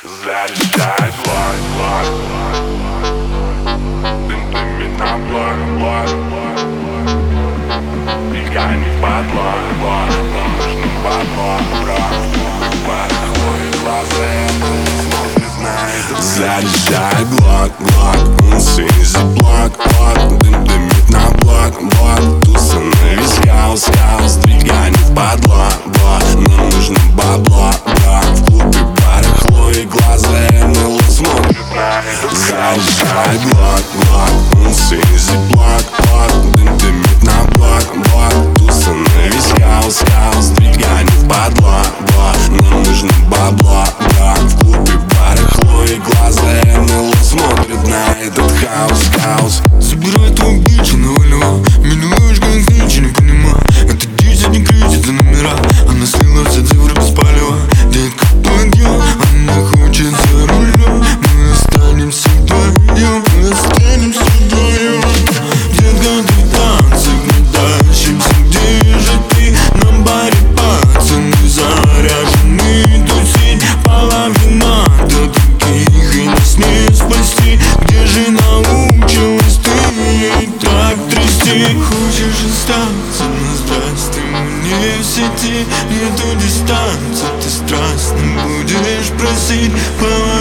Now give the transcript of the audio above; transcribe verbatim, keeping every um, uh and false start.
Заряжай блок, блок, дым дымит на блок, блок, бегай не в подлог, блок, нам нужно бабло, брат. Твои глаза смотрят на это. Заряжай блок, блок, он сизи блок, блок, дым дымит на блок, блок, туса на весь хаус, хаус, двигай не в подлог, блок, нам нужно бабло, брат. В клубе барахло и глаза НЛО смотрят на это. Заряжай блок, блок, он сизи блок, блок, дым дымит на блок, блок, туса на весь хаус, хаус, двигай не в подлог, блок, нам нужно бабло, брат. В клубе барахло и глаза НЛО смотрят на этот хаус, хаус. Собирай твою бич и навалила. Минуешь как ничего не понимаю. Это десять не крутит за номера. Она слила все цифры без палева. Детка подъем, она хочет за рулем. Мы останемся вдвоем, мы останемся вдвоем. Детка, ты танцы не тащимся. Где же ты? На баре пацаны заряжены тусить. Половина до таких и нас не спасти. Где же научилась ты так трясти? Хочешь остаться на здрасте? Мне в сети нету дистанции. Ты страстно будешь просить.